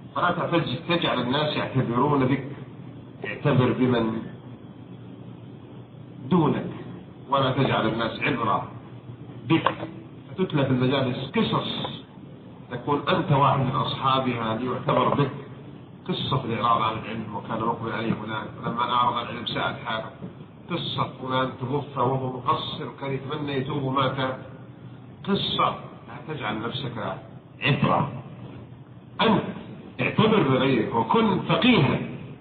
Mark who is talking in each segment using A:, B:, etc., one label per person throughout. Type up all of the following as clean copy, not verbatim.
A: فلا تجعل الناس يعتبرون بك، اعتبر بمن دونك، ولا تجعل الناس عبرة بك فتتلى في المجالس قصص تكون أنت واحد من أصحابها ليعتبر بك. قصة الإعراض عن العلم وكان مقبل عليه فلان، فلما أعرض عن العلم ساءت حاله. قصة فلان توفى وهو مقصر وكان يتمنى يتوب ومات. قصة. لا تجعل نفسك عبرة، أنت اعتبر بغيرك وكن فقيها.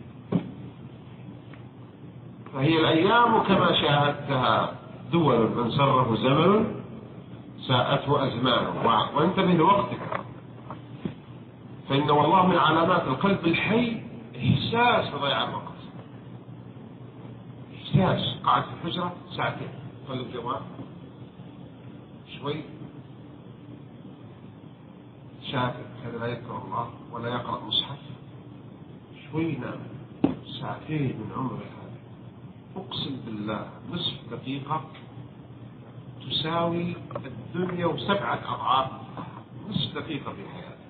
A: فهي الأيام كما شاهدتها دول، من سره زمن ساءته أزمانه، وانتبه لوقتك. فإن والله من علامات القلب الحي إحساس بضياع الوقت. إحساس قاعد في الحجرة ساعتين خلي الجوال شوي شاكر، هذا لا يذكر الله ولا يقرأ مصحف، شوي نام. ساعتين من عمره هذا أقسم بالله نصف دقيقة تساوي الدنيا وسبعة أضعاف. نصف دقيقة في حياتك.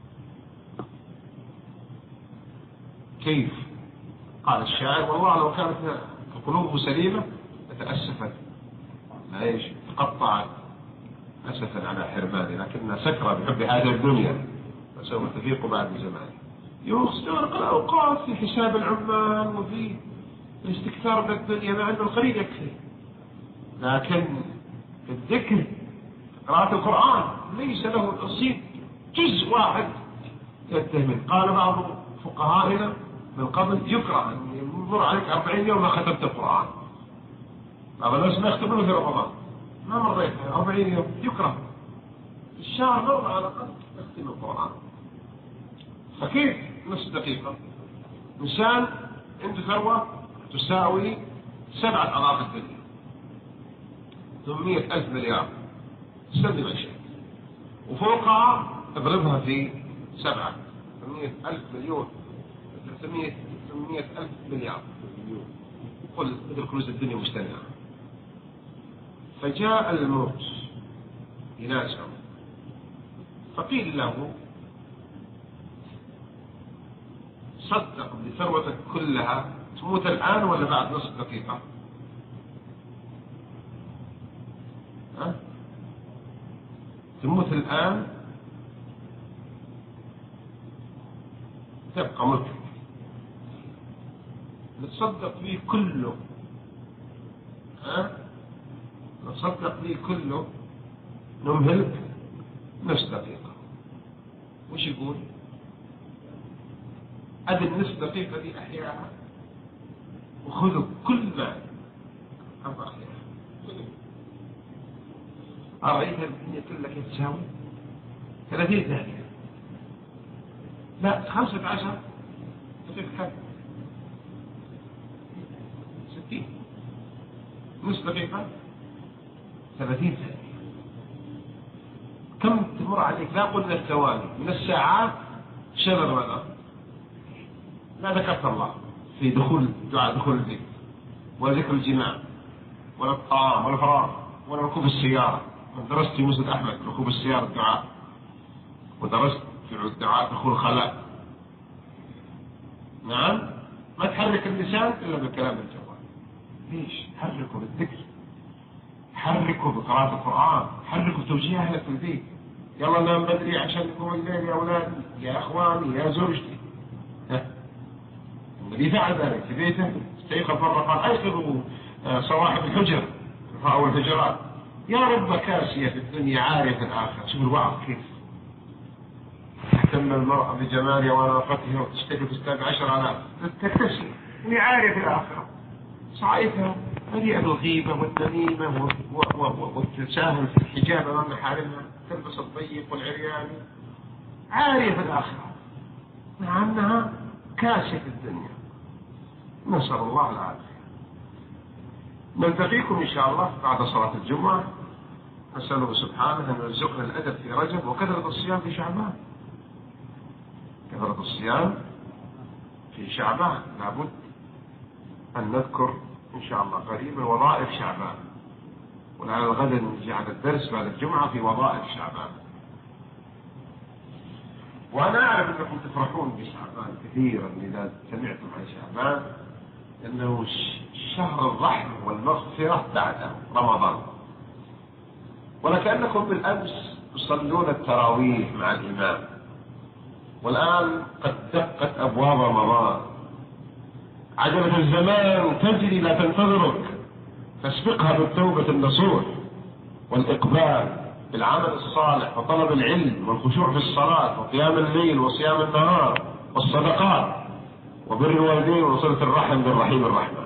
A: كيف؟ قال الشاعر: والله لو كانت القلوب سليمة لتأسفت، ايش؟ تقطعت أسفا على حرماني، لكنها سكرة بحب هذه الدنيا فسوف تفيق بعد زمان. يستغرق الأوقات في حساب العمال وفي الاستكثار من الدنيا، مع أنه القليل يكفي. لكن في الذكر، قراءة القرآن ليس له نصيب، جزء واحد ينتهي منه. قال بعض فقهائنا من قبل: يكره أن يمر عليك 40 يوم ما ختمت القرآن. بعض الناس ما يختمونه في رمضان، ما مريت 40 يوم، يكره في الشهر مرة على الأقل تختم القرآن. فكيف نصف دقيقة؟ إنسان عنده ثروة تساوي 7 أضعاف الدنيا، 800,000 مليار، سلم أشياء، وفوقها اضربها في 7، 800,000 مليون، 800,000 مليار، قل مثل كنوز الدنيا مجتمعة. فجاء الموت يناسهم، فقيل له: صدق بثروتك كلها تموت الآن ولا بعد نصف دقيقة؟ تموت الآن تبقى ملكك، نتصدق به كله، نتصدق به كله، نمهلك نصف دقيقة. وش يقول؟ أدي النصف دقيقة دي أحياها وخذوا كل ما أبغى أحياها. أرأيت الدنيا كلها كيف تساوي؟ 30 ثانية، لا 15 دقيقة، 60 نصف دقيقة 30 ثانية. كم تمر عليك؟ لا قلنا الثواني، من الساعات شبر ماذا؟ لا ذكرت الله في دخول دعاء دخول البيت، ولا ذكر الجماع، ولا الطعام، ولا الفراغ، ولا ركوب السيارة. من درست في مسند أحمد ركوب السيارة الدعاء، ودرست في الدعاء دخول الخلاء. نعم، ما تحرك اللسان إلا بالكلام الجوال. ليش؟ حركوا بالذكر، حركوا بقراءة القرآن، حركوا توجيه أهلك في البيت. يلا نام بدري عشان نقوم الليل يا أولادي، يا أخواني، يا زوجتي. النبي فعل ذلك في بيته، استيقظ مرة قال: أيقظوا صواحب الحجر أو الحجرات، يا رب كاسية في الدنيا عارية في الآخرة. شوف الوعظ كيف تهتم المرأة بجمالها ونظافتها وتشتري فستان ب10,000 تكتسي وهي عارية في الآخرة، صعيتها مليئة بالغيبة والنميمة والتساهل في الحجاب أمام محارمها، تلبس الضيق والعريان، عارية في الآخرة مع أنها كاسية في الدنيا. نسأل الله العافية. نلتقيكم إن شاء الله بعد صلاة الجمعة. نسأله سبحانه أن يرزقنا الأدب في رجب وكثرة الصيام في شعبان. كثرة الصيام في شعبان لابد أن نذكر إن شاء الله قريبا وظائف شعبان، ولعل الغد نجي على الدرس بعد الجمعة في وظائف شعبان. وأنا أعرف أنكم تفرحون بشعبان كثيرا إذا سمعتم عن شعبان، أنه شهر الرحمة والمغفرة بعد رمضان، ولكنكم بالأمس تصلون التراويح مع الإمام، والآن قد دقت أبواب رمضان، عجلة الزمان تجري لا تنتظرك، فاسبقها بالتوبة النصوح والإقبال بالعمل الصالح وطلب العلم والخشوع في الصلاة وقيام الليل وصيام النهار والصدقات وبر الوالدين وصلة الرحم بالرحيم الرحمن.